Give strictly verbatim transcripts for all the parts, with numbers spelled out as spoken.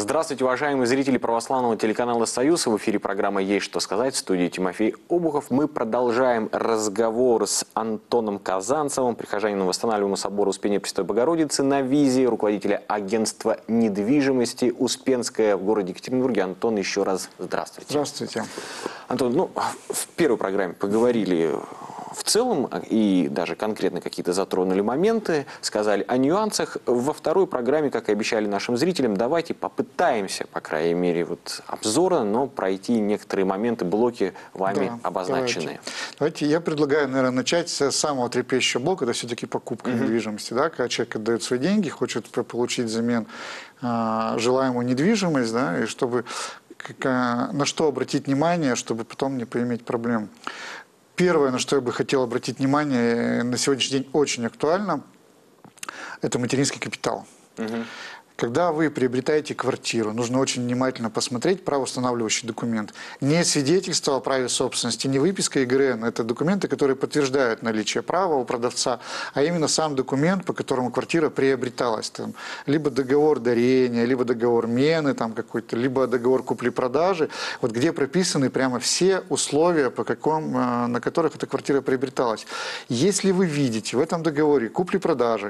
Здравствуйте, уважаемые зрители православного телеканала «Союз». В эфире программа «Есть что сказать». В студии Тимофей Обухов. Мы продолжаем разговор с Антоном Казанцевым, прихожанином Восстанавливаемого собора Успения Пресвятой Богородицы на визе, руководителя агентства недвижимости «Успенская» в городе Екатеринбурге. Антон, еще раз здравствуйте. Здравствуйте. Антон, ну, в первой программе поговорили в целом и даже конкретно какие-то затронули моменты, сказали о нюансах. Во второй программе, как и обещали нашим зрителям, давайте попытаемся, по крайней мере, вот обзора, но пройти некоторые моменты, блоки вами Да, обозначенные. Давайте. давайте я предлагаю, наверное, начать с самого трепещущего блока, это все-таки покупка mm-hmm. недвижимости. Да? Когда человек отдает свои деньги, хочет получить взамен э, желаемую недвижимость, да, и чтобы как, э, на что обратить внимание, чтобы потом не поиметь проблем. Первое, на что я бы хотел обратить внимание, на сегодняшний день очень актуально, это материнский капитал. Угу. Когда вы приобретаете квартиру, нужно очень внимательно посмотреть правоустанавливающий документ. Не свидетельство о праве собственности, не выписка ИГРН. Это документы, которые подтверждают наличие права у продавца, а именно сам документ, по которому квартира приобреталась. Там, либо договор дарения, либо договор мены там какой-то, либо договор купли-продажи, вот где прописаны прямо все условия, по каком, на которых эта квартира приобреталась. Если вы видите в этом договоре купли-продажи,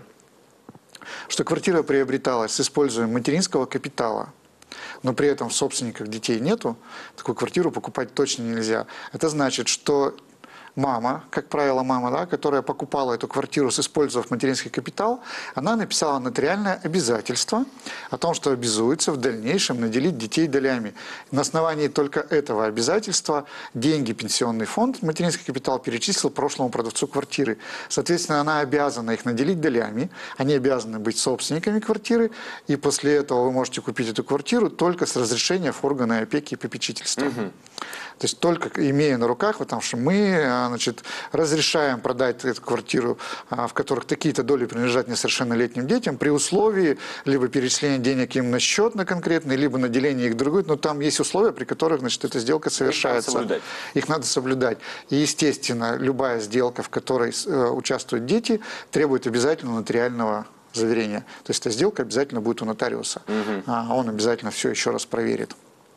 что квартира приобреталась с использованием материнского капитала, но при этом в собственниках детей нету, такую квартиру покупать точно нельзя. Это значит, что мама, как правило мама, да, которая покупала эту квартиру, использовав материнский капитал, она написала нотариальное обязательство о том, что обязуется в дальнейшем наделить детей долями. На основании только этого обязательства деньги пенсионный фонд, материнский капитал, перечислил прошлому продавцу квартиры. Соответственно, она обязана их наделить долями, они обязаны быть собственниками квартиры, и после этого вы можете купить эту квартиру только с разрешения органа опеки и попечительства. Угу. То есть только имея на руках, потому что мы, значит, разрешаем продать эту квартиру, в которых такие-то доли принадлежат несовершеннолетним детям, при условии либо перечисления денег им на счет на конкретный, либо наделения их другой. Но там есть условия, при которых, значит, эта сделка совершается. Их надо соблюдать. Их надо соблюдать. И, естественно, любая сделка, в которой участвуют дети, требует обязательно нотариального заверения. То есть эта сделка обязательно будет у нотариуса. Угу. А он обязательно все еще раз проверит.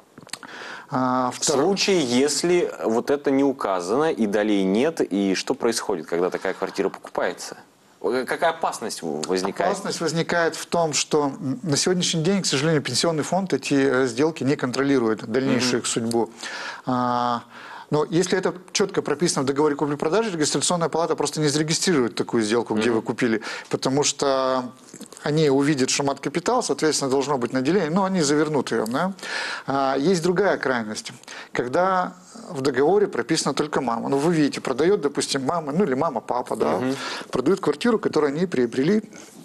А, в случае, если вот это не указано и долей нет, и что происходит, когда такая квартира покупается? Какая опасность возникает? Опасность возникает в том, что на сегодняшний день, к сожалению, пенсионный фонд эти сделки не контролирует, дальнейшую их mm-hmm. судьбу. А, но если это четко прописано в договоре купли-продажи, регистрационная палата просто не зарегистрирует такую сделку, где mm-hmm. вы купили, потому что они увидят, что мат-капитал, соответственно, должно быть наделение, но они завернут ее. Да? А, есть другая крайность, когда в договоре прописана только мама. Ну, вы видите, продает, допустим, мама, ну или мама-папа, да, mm-hmm. продают квартиру, которую они приобрели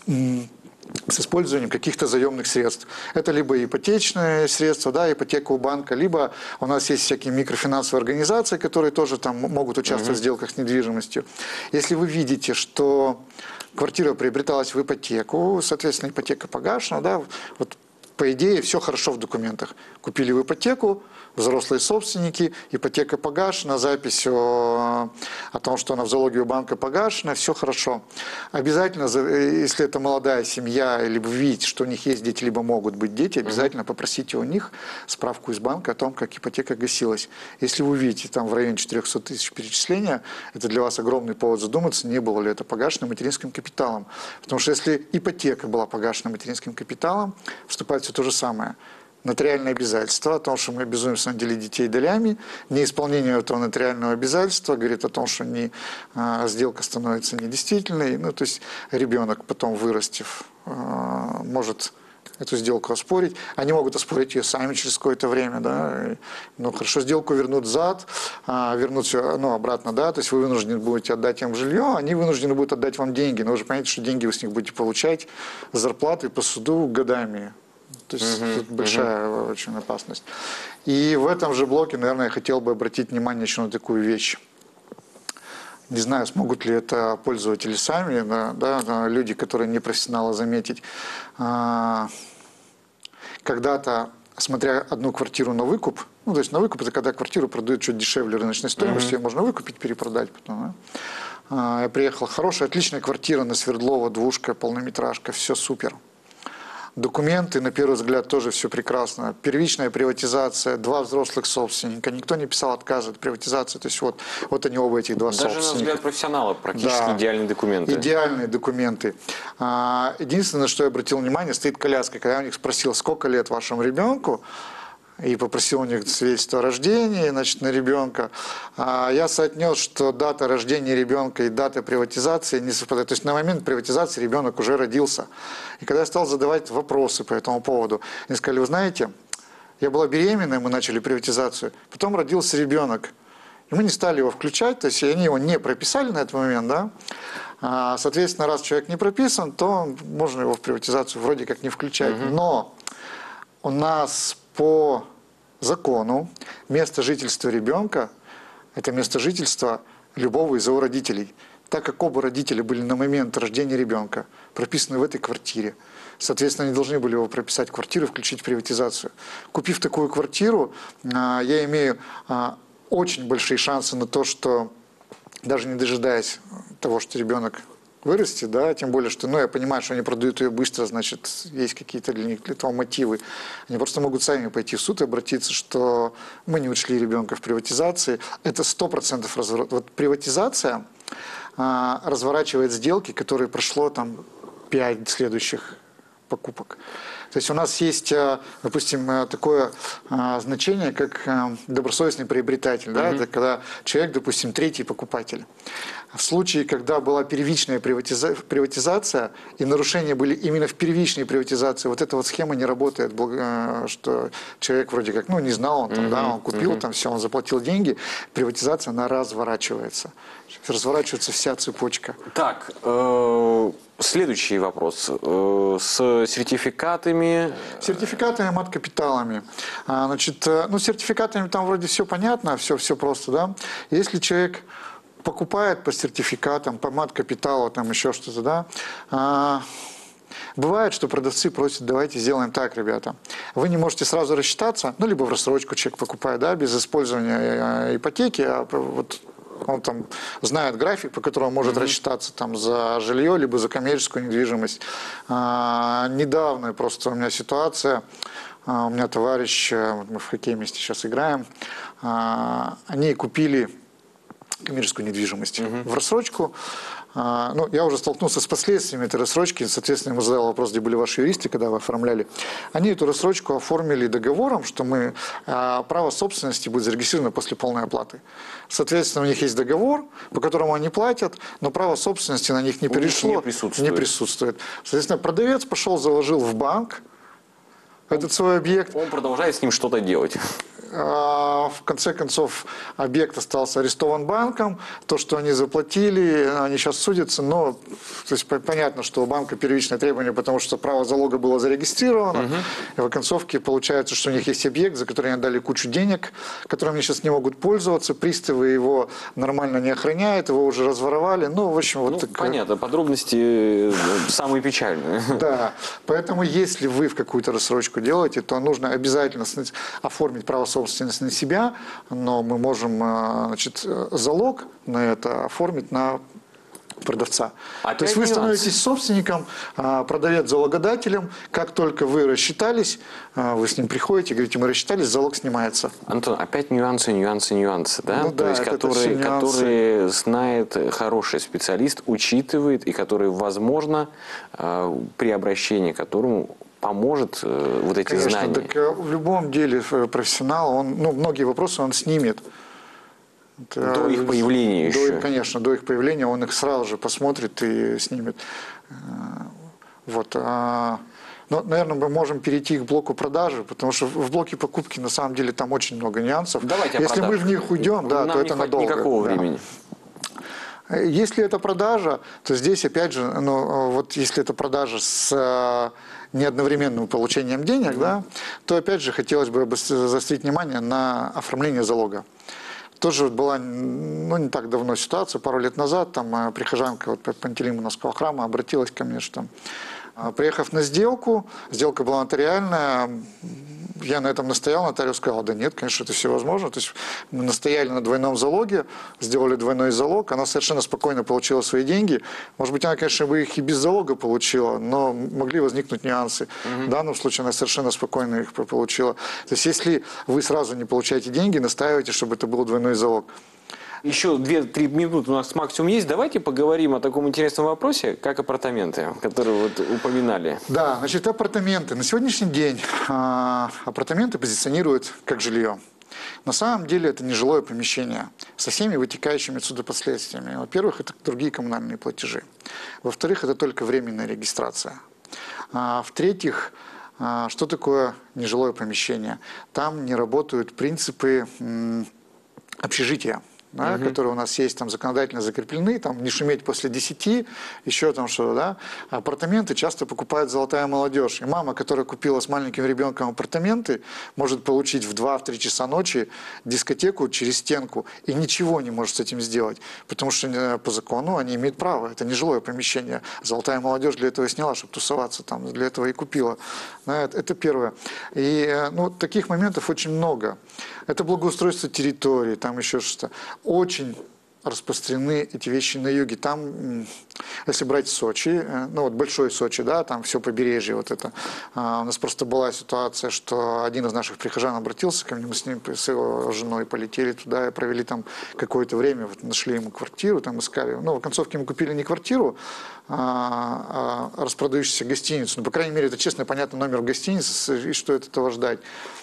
с использованием каких-то заемных средств. Это либо ипотечные средства, да, ипотека у банка, либо у нас есть всякие микрофинансовые организации, которые тоже там могут участвовать mm-hmm. в сделках с недвижимостью. Если вы видите, что квартира приобреталась в ипотеку, соответственно, ипотека погашена, да, вот по идее все хорошо в документах. Купили в ипотеку, взрослые собственники, ипотека погашена, запись о, о том, что она в залоге у банка погашена, все хорошо. Обязательно, если это молодая семья, либо вы видите, что у них есть дети, либо могут быть дети, обязательно попросите у них справку из банка о том, как ипотека гасилась. Если вы видите там в районе четырёхсот тысяч перечисления, это для вас огромный повод задуматься, не было ли это погашено материнским капиталом. Потому что если ипотека была погашена материнским капиталом, вступает все то же самое. Нотариальное обязательство о том, что мы обязуемся наделить детей долями, неисполнение этого нотариального обязательства говорит о том, что не, а, сделка становится недействительной, ну, то есть ребенок потом, вырастив, а, может эту сделку оспорить. Они могут оспорить ее сами через какое-то время, да, ну, хорошо, сделку вернут зад, а, вернут все, ну, обратно, да, то есть вы вынуждены будете отдать им жилье, они вынуждены будут отдать вам деньги, но вы же понимаете, что деньги вы с них будете получать, зарплаты по суду годами. То есть uh-huh, тут большая uh-huh. очень опасность. И в этом же блоке, наверное, я хотел бы обратить внимание еще на такую вещь. Не знаю, смогут ли это пользователи сами, да, да, люди, которые не профессионалы, заметить. А, когда-то, смотря одну квартиру на выкуп, ну, то есть на выкуп, это когда квартиру продают чуть дешевле рыночной стоимости, uh-huh. ее можно выкупить, перепродать потом. Да? А, я приехал, хорошая, отличная квартира на Свердлова, двушка, полнометражка, все супер. Документы, на первый взгляд, тоже все прекрасно. Первичная приватизация, два взрослых собственника. Никто не писал отказа от приватизации. То есть вот, вот они оба, этих два Даже собственника. на взгляд профессионала практически Да, идеальные документы. Идеальные документы. А, единственное, что я обратил внимание, стоит коляска. Когда я у них спросил, сколько лет вашему ребенку, и попросил у них свидетельство о рождении, значит, на ребенка. А я соотнес, что дата рождения ребенка и дата приватизации не совпадают. То есть на момент приватизации ребенок уже родился. И когда я стал задавать вопросы по этому поводу, они сказали, вы знаете, я была беременна, мы начали приватизацию, потом родился ребенок. И мы не стали его включать, то есть они его не прописали на этот момент, да. А, соответственно, раз человек не прописан, то можно его в приватизацию вроде как не включать. Mm-hmm. Но у нас по закону место жительства ребенка – это место жительства любого из его родителей. Так как оба родителя были на момент рождения ребенка прописаны в этой квартире, соответственно, они должны были его прописать в квартиру и включить в приватизацию. Купив такую квартиру, я имею очень большие шансы на то, что даже не дожидаясь того, что ребенок вырасти, да, тем более, что, ну, я понимаю, что они продают ее быстро, значит, есть какие-то для них для этого мотивы. Они просто могут сами пойти в суд и обратиться, что мы не учли ребенка в приватизации. Это сто процентов разворот. Вот приватизация а, разворачивает сделки, которые прошло там пять следующих покупок. То есть у нас есть, допустим, такое значение, как добросовестный приобретатель. Да? Mm-hmm. Это когда человек, допустим, третий покупатель. В случае, когда была первичная приватиза... приватизация, и нарушения были именно в первичной приватизации, вот эта вот схема не работает, что человек вроде как, ну, не знал, он там, mm-hmm. да, он купил, mm-hmm. там все, он заплатил деньги, приватизация, она разворачивается. Разворачивается вся цепочка. Так, э- следующий вопрос. Э- с сертификатами? Сертификатами, мат-капиталами. А, значит, ну, с сертификатами там вроде все понятно, все, все просто, да. Если человек покупает по сертификатам, по мат-капиталу, там еще что-то, да. А, бывает, что продавцы просят, давайте сделаем так, ребята. Вы не можете сразу рассчитаться, ну, либо в рассрочку человек покупает, да, без использования ипотеки, а вот он там знает график, по которому может mm-hmm. рассчитаться там за жилье, либо за коммерческую недвижимость. А, недавно просто у меня ситуация, а, у меня товарищ, мы в хоккей вместе сейчас играем, а, они купили коммерческую недвижимость mm-hmm. в рассрочку. А, ну, я уже столкнулся с последствиями этой рассрочки, соответственно, ему задал вопрос, где были ваши юристы, когда вы оформляли. Они эту рассрочку оформили договором, что мы, а, право собственности будет зарегистрировано после полной оплаты. Соответственно, у них есть договор, по которому они платят, но право собственности на них не у перешло, них не присутствует. не присутствует. Соответственно, продавец пошел, заложил в банк он, этот свой объект. Он продолжает с ним что-то делать. В конце концов, объект остался арестован банком. То, что они заплатили, они сейчас судятся. Но то есть, понятно, что у банка первичное требование, потому что право залога было зарегистрировано. Угу. И в оконцовке получается, что у них есть объект, за который они отдали кучу денег, которым они сейчас не могут пользоваться. Приставы его нормально не охраняют, его уже разворовали. Ну, в общем, вот ну, так. Понятно, подробности самые печальные. Да, поэтому если вы в какую-то рассрочку делаете, то нужно обязательно оформить право собственности на себя, но мы можем, значит, залог на это оформить на продавца. Опять То есть вы нюанс. становитесь собственником, продавец залогодателем. Как только вы рассчитались, вы с ним приходите, говорите, мы рассчитались, залог снимается. Антон, опять нюансы, нюансы, нюансы, да? Ну, То да, есть, это, которые, это которые знает хороший специалист, учитывает, и который, возможно, при обращении к которому поможет э, вот эти Конечно, знания. Так, в любом деле профессионал, он, ну, многие вопросы он снимет. Это, до их появления до, еще. Конечно, до их появления он их сразу же посмотрит и снимет. Вот. Но, наверное, мы можем перейти к блоку продажи, потому что в блоке покупки на самом деле там очень много нюансов. Давайте Если мы в них уйдем, да, нам то не это надолго. Никакого да. времени. Если это продажа, то здесь опять же, ну, вот если это продажа с неодновременным получением денег, mm-hmm. да, то опять же хотелось бы заострить внимание на оформление залога. Тоже была, ну, не так давно ситуация, пару лет назад, там прихожанка вот, Пантелеймоновского храма обратилась ко мне, что Приехав на сделку, сделка была нотариальная, я на этом настоял, нотариус сказал, да нет, конечно, это все возможно. То есть мы настояли на двойном залоге, сделали двойной залог, она совершенно спокойно получила свои деньги. Может быть, она, конечно, бы их и без залога получила, но могли возникнуть нюансы. Mm-hmm. В данном случае она совершенно спокойно их получила. То есть если вы сразу не получаете деньги, настаивайте, чтобы это был двойной залог. Еще две-три минуты у нас максимум есть. Давайте поговорим о таком интересном вопросе, как апартаменты, которые вот упоминали. Да, значит, апартаменты. На сегодняшний день а, апартаменты позиционируют как жилье. На самом деле это не жилое помещение со всеми вытекающими отсюда последствиями. Во-первых, это другие коммунальные платежи. Во-вторых, это только временная регистрация. А, в-третьих, а, что такое нежилое помещение? Там не работают принципы м, общежития. Да, угу. которые у нас есть, там законодательно закреплены, там не шуметь после десяти, еще там что-то, да. Апартаменты часто покупает золотая молодежь. И мама, которая купила с маленьким ребенком апартаменты, может получить в два-три часа ночи дискотеку через стенку и ничего не может с этим сделать, потому что по закону они имеют право, это не жилое помещение. Золотая молодежь для этого сняла, чтобы тусоваться там, для этого и купила. Да, это, это первое. И ну, таких моментов очень много. Это благоустройство территории, там еще что-то. Очень распространены эти вещи на юге. Там, если брать Сочи, ну вот большой Сочи, да, там все побережье вот это. А, у нас просто была ситуация, что один из наших прихожан обратился ко мне, мы с ним, с его женой полетели туда и провели там какое-то время, вот нашли ему квартиру, там искали. Ну, в концовке мы купили не квартиру, а, а распродающуюся гостиницу. Ну, по крайней мере, это честно и понятно номер в гостинице, и что от этого ждать.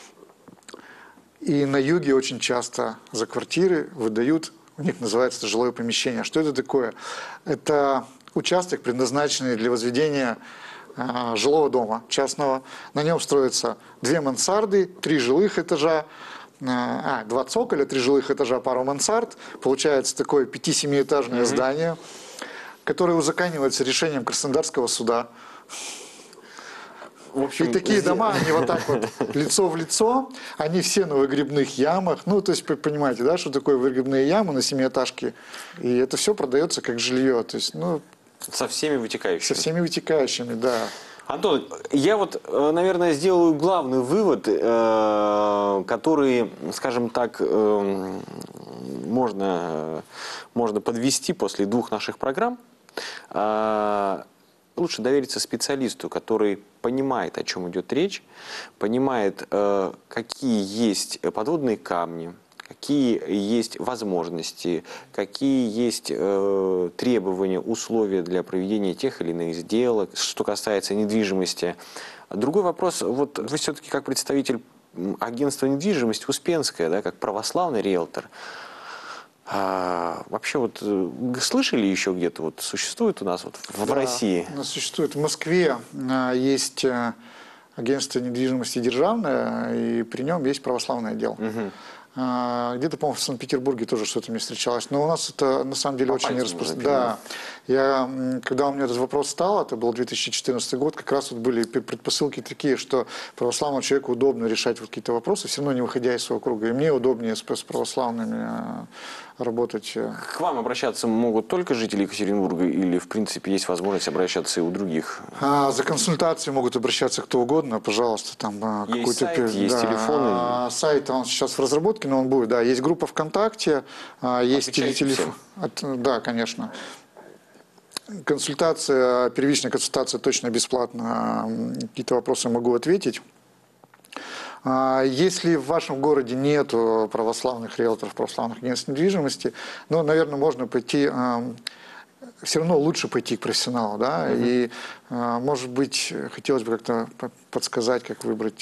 И на юге очень часто за квартиры выдают, у них называется это жилое помещение. Что это такое? Это участок, предназначенный для возведения э, жилого дома частного. На нем строятся две мансарды, три жилых этажа, э, а, два цоколя, три жилых этажа, пару мансард. Получается такое пяти-семиэтажное mm-hmm. здание, которое узаконивается решением Краснодарского суда. В общем, и такие дома, они вот так вот, лицо в лицо, они все на выгребных ямах. Ну, то есть, понимаете, да, что такое выгребные ямы на семиэтажке. И это все продается как жилье. То есть, ну, со всеми вытекающими. Со всеми вытекающими, да. Антон, я вот, наверное, сделаю главный вывод, который, скажем так, можно, можно подвести после двух наших программ. Лучше довериться специалисту, который понимает, о чем идет речь, понимает, э, какие есть подводные камни, какие есть возможности, какие есть э, требования, условия для проведения тех или иных сделок, что касается недвижимости. Другой вопрос, вот вы все-таки как представитель агентства недвижимости Успенская, да, как православный риэлтор, А, вообще вот слышали еще где-то, вот существует у нас вот в да, России? У нас существует. В Москве а, есть а, агентство недвижимости державное, и при нем есть православный отдел. Угу. А, где-то, по-моему, в Санкт-Петербурге тоже что-то мне встречалось. Но у нас это на самом деле очень распространено. Да. Я, когда у меня этот вопрос стал, это был две тысячи четырнадцатый год, как раз вот были предпосылки такие, что православному человеку удобно решать вот какие-то вопросы, все равно не выходя из своего круга. И мне удобнее с, с православными работать. К вам обращаться могут только жители Екатеринбурга или, в принципе, есть возможность обращаться и у других? А, за консультацией могут обращаться кто угодно, пожалуйста. Там, есть сайт, есть да, телефоны? Сайт, он сейчас в разработке, но он будет. Да, есть группа ВКонтакте, есть телефон. Да, конечно. Консультация, первичная консультация точно бесплатна. Какие-то вопросы могу ответить. Если в вашем городе нет православных риэлторов, православных агентств недвижимости, ну, наверное, можно пойти, все равно лучше пойти к профессионалу, да, угу. И, может быть, хотелось бы как-то подсказать, как выбрать.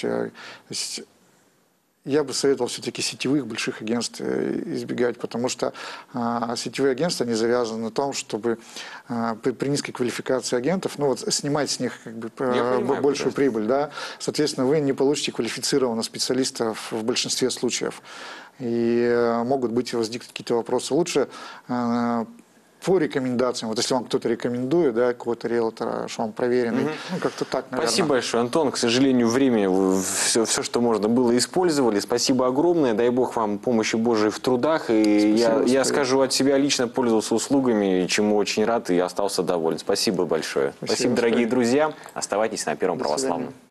Я бы советовал все-таки сетевых больших агентств избегать, потому что а, сетевые агентства, они завязаны на том, чтобы а, при, при низкой квалификации агентов, ну вот снимать с них как бы понимаю, большую прибыль, да, соответственно, вы не получите квалифицированного специалиста в, в большинстве случаев. И а, могут быть возникнуть какие-то вопросы. Лучше а, по рекомендациям. Вот если вам кто-то рекомендует, да, какого-то риэлтора, что он проверенный, угу. ну, как-то так, наверное. Спасибо большое, Антон. К сожалению, времени все, все, что можно было, использовали. Спасибо огромное. Дай Бог вам помощи Божией в трудах. И я, я скажу от себя, лично пользовался услугами, чему очень рад и остался доволен. Спасибо большое. Спасибо, Спасибо дорогие друзья. Оставайтесь на Первом Православном.